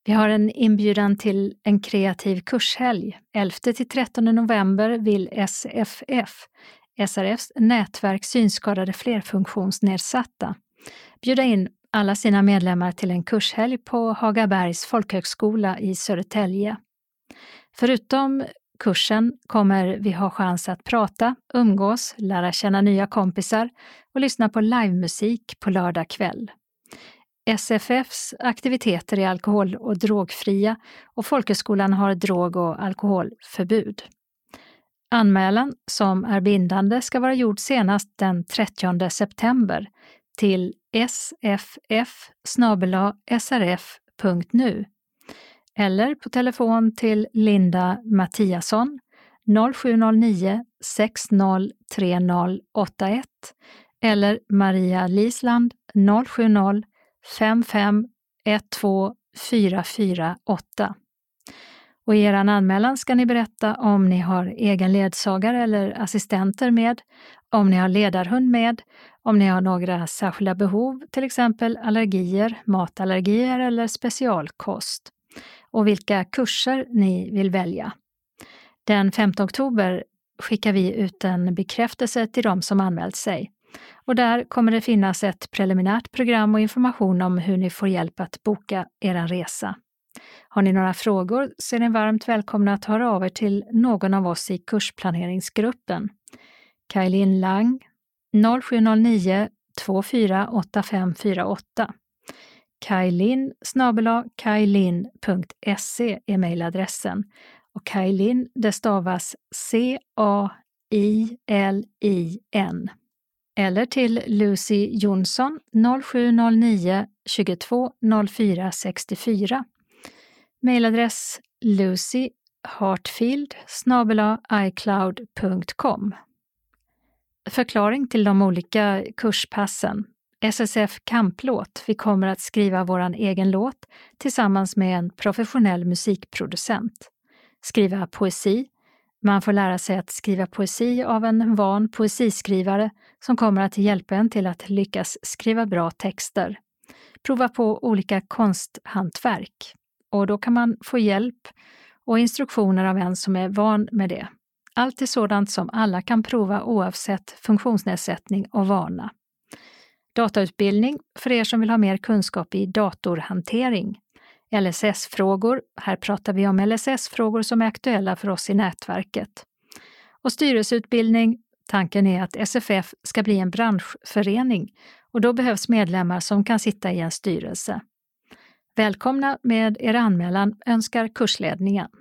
Vi har en inbjudan till en kreativ kurshelg. 11-13 november vill SFF, SRFs nätverk synskadade flerfunktionsnedsatta, bjuda in alla sina medlemmar till en kurshelg på Hagabergs folkhögskola i Södertälje. Förutom kursen kommer vi ha chans att prata, umgås, lära känna nya kompisar och lyssna på livemusik på lördag kväll. SFFs aktiviteter är alkohol- och drogfria och folkhögskolan har drog- och alkoholförbud. Anmälan som är bindande ska vara gjord senast den 30 september till sff@srf.nu eller på telefon till Linda Mattiasson 0709 603081 eller Maria Lisland 070 5512448. Och i er anmälan ska ni berätta om ni har egen ledsagare eller assistenter med, om ni har ledarhund med, om ni har några särskilda behov, till exempel allergier, matallergier eller specialkost, och vilka kurser ni vill välja. Den 5 oktober skickar vi ut en bekräftelse till de som anmält sig. Och där kommer det finnas ett preliminärt program och information om hur ni får hjälp att boka er resa. Har ni några frågor så är ni varmt välkomna att höra av er till någon av oss i kursplaneringsgruppen. Kailin Lang 0709 248548. kailin@kailin.se är mejladressen. Och Kailin, det stavas CAILIN. Eller till Lucy Jonsson 0709 22 04 64. Mejladress lucyhartfield@icloud.com. Förklaring till de olika kurspassen. SSF kamplåt. Vi kommer att skriva våran egen låt tillsammans med en professionell musikproducent. Skriva poesi. Man får lära sig att skriva poesi av en van poesiskrivare som kommer att hjälpa en till att lyckas skriva bra texter. Prova på olika konsthantverk. Och då kan man få hjälp och instruktioner av en som är van med det. Allt är sådant som alla kan prova oavsett funktionsnedsättning och vana. Datautbildning för er som vill ha mer kunskap i datorhantering. LSS-frågor, här pratar vi om LSS-frågor som är aktuella för oss i nätverket. Och styrelseutbildning, tanken är att SFF ska bli en branschförening och då behövs medlemmar som kan sitta i en styrelse. Välkomna med er anmälan önskar kursledningen.